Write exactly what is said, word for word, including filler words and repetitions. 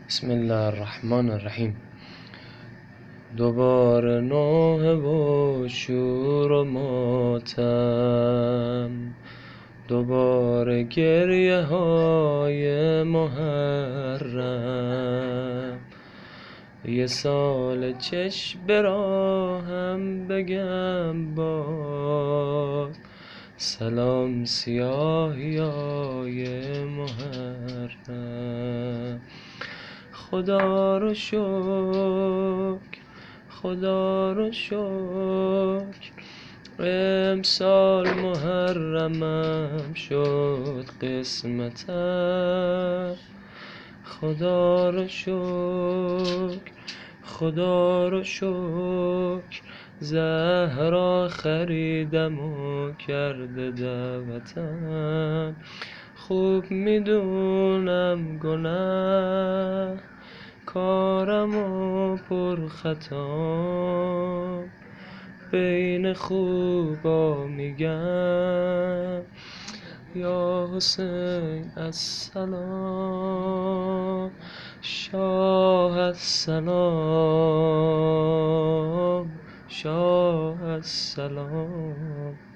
بسم الله الرحمن الرحیم. دوباره نوحه و شور و ماتم، دوباره گریه های محرم. یه سال چشم به راهم بگم باز، سلام سیاهیای محرم. خدا رو شکر، خدا رو شکر، امسال محرمم شد قسمتم. خدا رو شکر، خدا رو شکر، زهرا خریدم و کرده دعوتم. خوب میدونم گناه کارم و پر خطام، بین خوبا میگم یا حسین السلام، شاه السلام، شاه السلام.